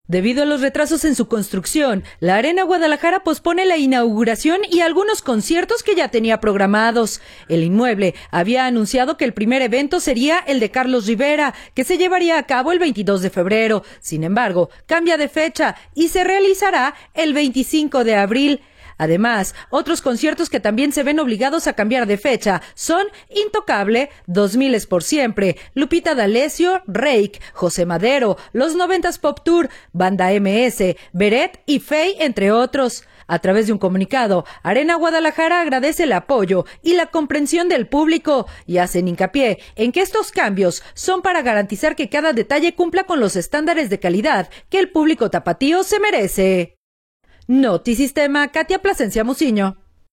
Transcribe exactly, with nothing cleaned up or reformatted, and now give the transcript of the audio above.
Debido a los retrasos en su construcción, la Arena Guadalajara pospone la inauguración y algunos conciertos que ya tenía programados. El inmueble había anunciado que el primer evento sería el de Carlos Rivera, que se llevaría a cabo el veintidós de febrero. Sin embargo, cambia de fecha y se realizará el veinticinco de abril. Además, otros conciertos que también se ven obligados a cambiar de fecha son Intocable, dos mil es por siempre, Lupita D'Alessio, Reik, José Madero, Los noventas Pop Tour, Banda M S, Beret y Fey, entre otros. A través de un comunicado, Arena Guadalajara agradece el apoyo y la comprensión del público y hacen hincapié en que estos cambios son para garantizar que cada detalle cumpla con los estándares de calidad que el público tapatío se merece. Notisistema, Katia Plasencia Muciño.